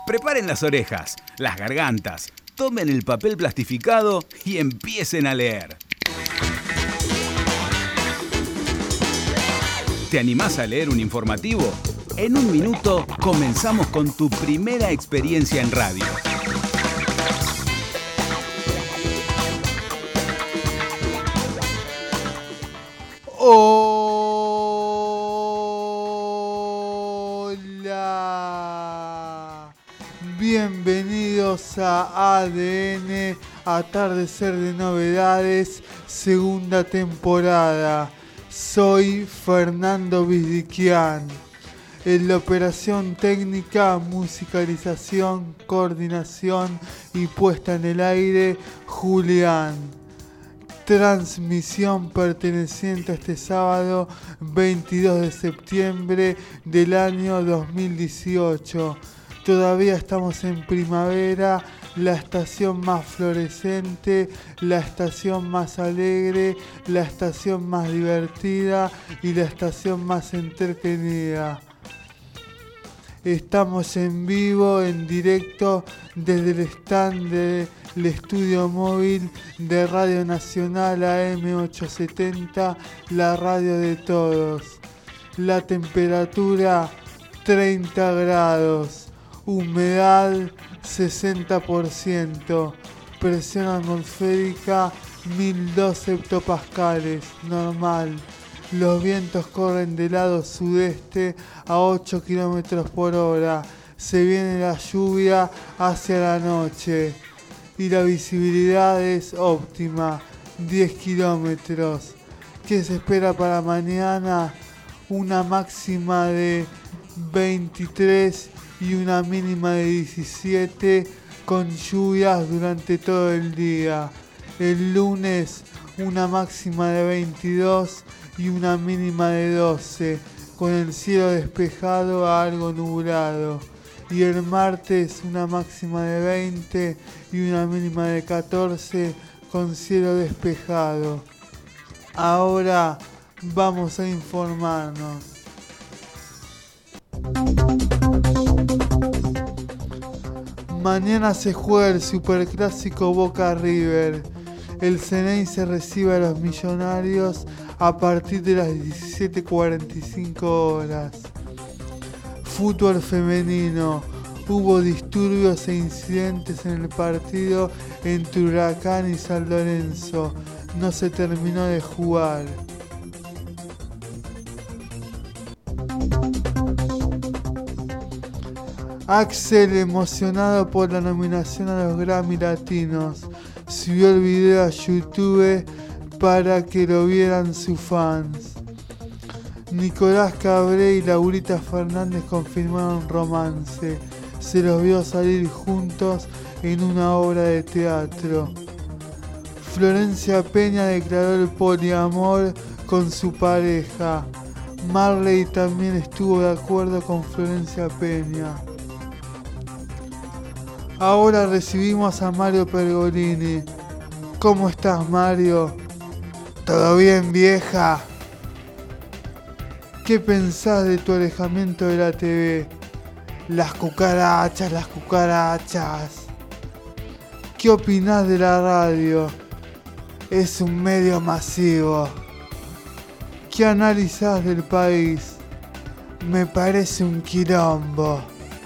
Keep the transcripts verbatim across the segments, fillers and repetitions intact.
Preparen las orejas, las gargantas, tomen el papel plastificado y empiecen a leer. ¿Te animás a leer un informativo? En un minuto comenzamos con tu primera experiencia en radio. Hola, bienvenidos a A D N, Atardecer de Novedades, segunda temporada. Soy Fernando Vizdiquian. En la operación técnica, musicalización, coordinación y puesta en el aire, Julián. Transmisión perteneciente a este sábado veintidós de septiembre del año dos mil dieciocho. Todavía estamos en primavera, la estación más florescente, la estación más alegre, la estación más divertida y la estación más entretenida. Estamos en vivo, en directo, desde el stand del estudio móvil de Radio Nacional A M ochocientos setenta, la radio de todos. La temperatura treinta grados, humedad sesenta por ciento, presión atmosférica mil dos hectopascales, normal. Los vientos corren del lado sudeste a ocho kilómetros por hora. Se viene la lluvia hacia la noche. Y la visibilidad es óptima, diez kilómetros. ¿Qué se espera para mañana? Una máxima de veintitrés y una mínima de diecisiete, con lluvias durante todo el día. El lunes una máxima de veintidós y una mínima de doce, con el cielo despejado a algo nublado. Y el martes una máxima de veinte y una mínima de catorce, con cielo despejado. Ahora vamos a informarnos. Mañana se juega el superclásico Boca River. El Ceneice recibe a los Millonarios a partir de las diecisiete cuarenta y cinco horas. Fútbol femenino. Hubo disturbios e incidentes en el partido entre Huracán y San Lorenzo. No se terminó de jugar. Axel, emocionado por la nominación a los Grammy Latinos, subió el video a YouTube para que lo vieran sus fans. Nicolás Cabré y Laurita Fernández confirmaron romance. Se los vio salir juntos en una obra de teatro. Florencia Peña declaró el poliamor con su pareja. Marley también estuvo de acuerdo con Florencia Peña. Ahora recibimos a Mario Pergolini. ¿Cómo estás, Mario? ¿Todo bien, vieja? ¿Qué pensás de tu alejamiento de la T V? Las cucarachas, las cucarachas. ¿Qué opinás de la radio? Es un medio masivo. ¿Qué analizás del país? Me parece un quilombo.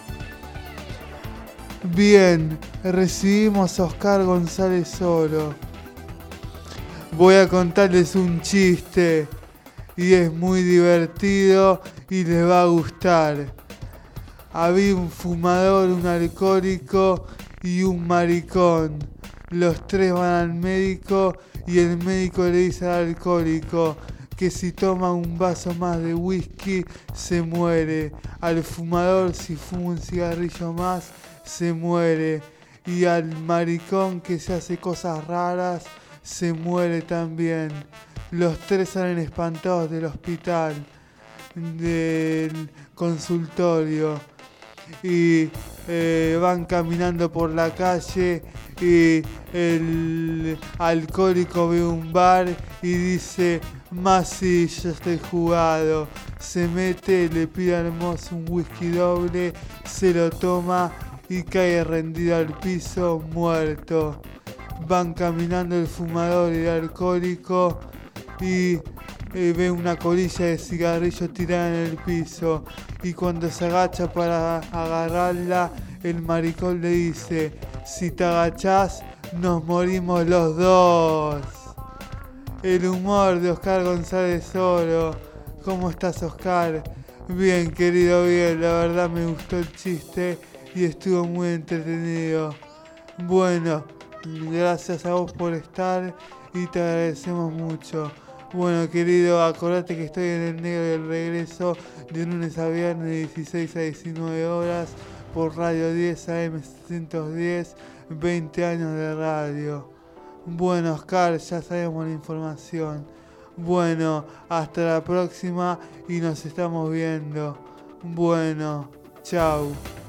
Bien, recibimos a Oscar González Oro. Voy a contarles un chiste y es muy divertido y les va a gustar. Había un fumador, un alcohólico y un maricón. Los tres van al médico y el médico le dice al alcohólico que si toma un vaso más de whisky se muere. Al fumador, si fuma un cigarrillo más, se muere. Y al maricón que se hace cosas raras, se muere también. Los tres salen espantados del hospital, del consultorio, y eh, van caminando por la calle y el alcohólico ve un bar y dice: más sí, yo estoy jugado. Se mete, le pide al mozo un whisky doble, se lo toma y cae rendido al piso muerto. Van caminando el fumador y el alcohólico y eh, ve una colilla de cigarrillo tirada en el piso, y cuando se agacha para agarrarla, el maricón le dice: si te agachás, nos morimos los dos. El humor de Oscar González Oro. ¿Cómo estás, Oscar? Bien, querido, bien. La verdad me gustó el chiste y estuvo muy entretenido. Bueno, gracias a vos por estar y te agradecemos mucho. Bueno, querido, acordate que estoy en el negro del regreso de lunes a viernes de dieciséis a diecinueve horas por Radio diez A M setecientos diez, veinte años de radio. Bueno, Oscar, ya sabemos la información. Bueno, hasta la próxima y nos estamos viendo. Bueno, chau.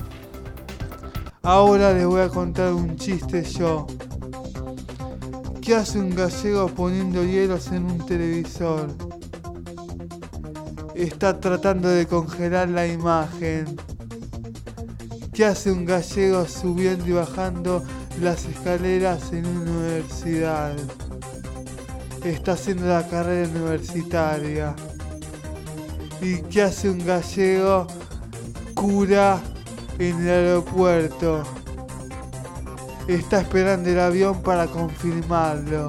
Ahora les voy a contar un chiste yo. ¿Qué hace un gallego poniendo hielos en un televisor? Está tratando de congelar la imagen. ¿Qué hace un gallego subiendo y bajando las escaleras en una universidad? Está haciendo la carrera universitaria. ¿Y qué hace un gallego cura en el aeropuerto? Está esperando el avión para confirmarlo.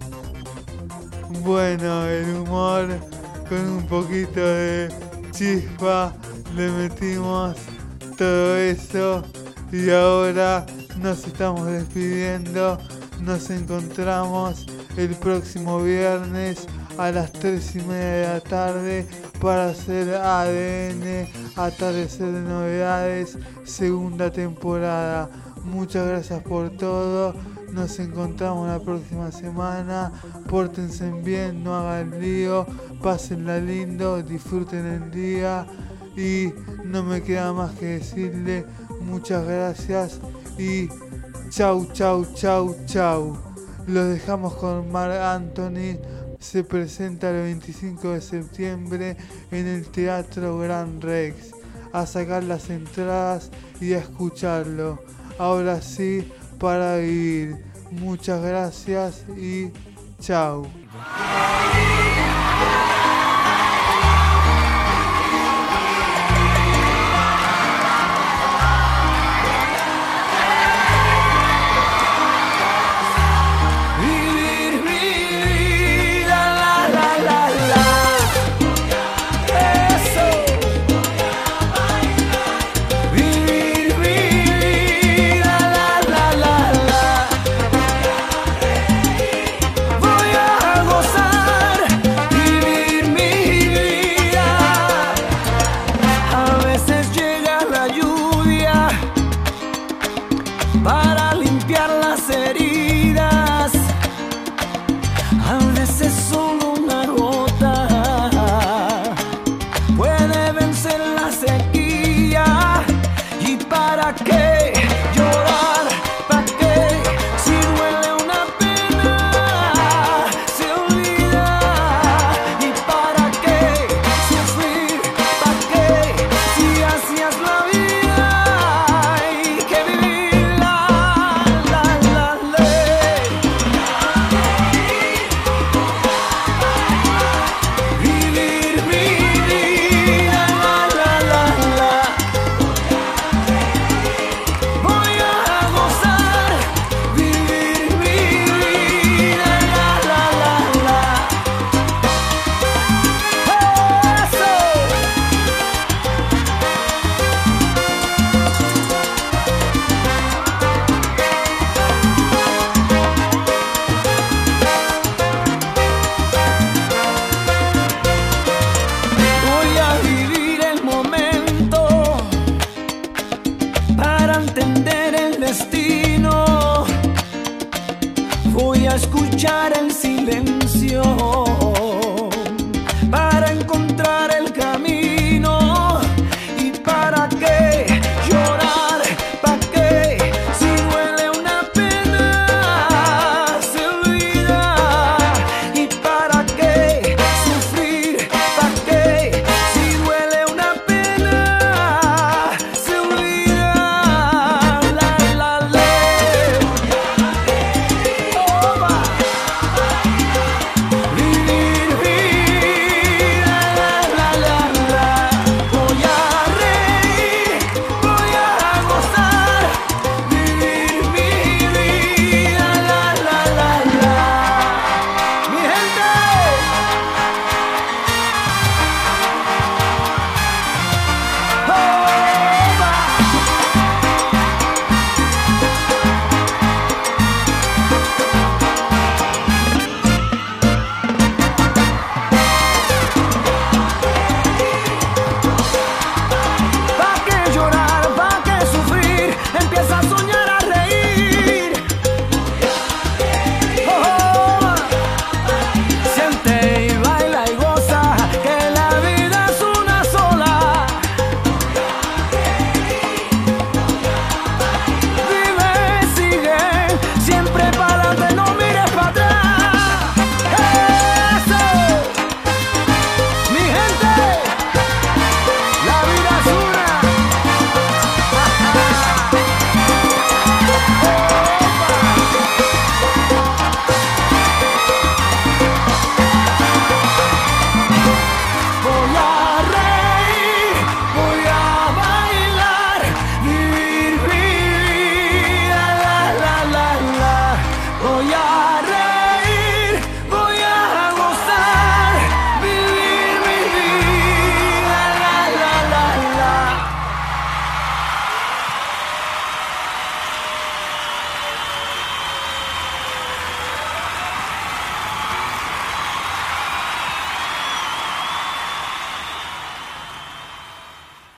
Bueno, el humor con un poquito de chispa le metimos todo eso y ahora nos estamos despidiendo. Nos encontramos el próximo viernes a las tres y media de la tarde para hacer A D N, Atardecer de Novedades, segunda temporada. Muchas gracias por todo. Nos encontramos la próxima semana. Pórtense bien, no hagan lío, pásenla lindo, disfruten el día. Y no me queda más que decirle muchas gracias y chau, chau, chau, chau. Los dejamos con Marc Anthony. Se presenta el veinticinco de septiembre en el Teatro Gran Rex. A sacar las entradas y a escucharlo. Ahora sí, para vivir. Muchas gracias y chau.